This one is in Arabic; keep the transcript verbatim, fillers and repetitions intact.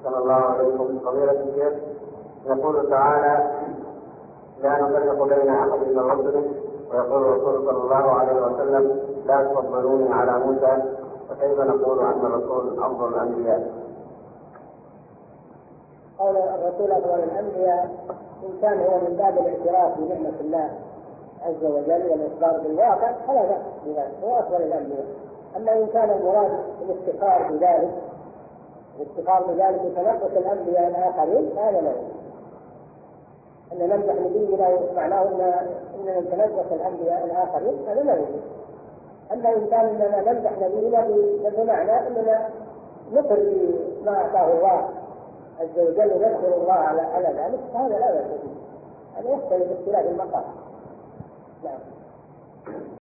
صلى الله عليكم. فضيلة الشيخ، يقول تعالى: لا نفرق بين أحد من رسله، ويقول الرسول صلى الله عليه وسلم: لا تفضلوني على موسى. فكيف نقول أن الرسول أفضل الأنبياء؟ قول الرسول أفضل الأنبياء إن كان هو من باب الاعتراف بنعمة الله عز وجل والإخبار بالواقع فلا بأس بذلك، هو أفضل الأنبياء. أما إن كان المراد الافتخار بذلك الافتخار بذلك وتنقص الأنبياء الآخرين فهذا لا يجوز. أن نمدح نبينا معناه أننا نتنقص الأنبياء الآخرين هذا لا يجوز. أما إن كان أننا نمدح نبينا بمعنى أننا نقر بما أعطاه الله عز وجل ونذكر الله على على ذلك فهذا لا بأس به. هذا يختلف باختلاف المقام. نعم.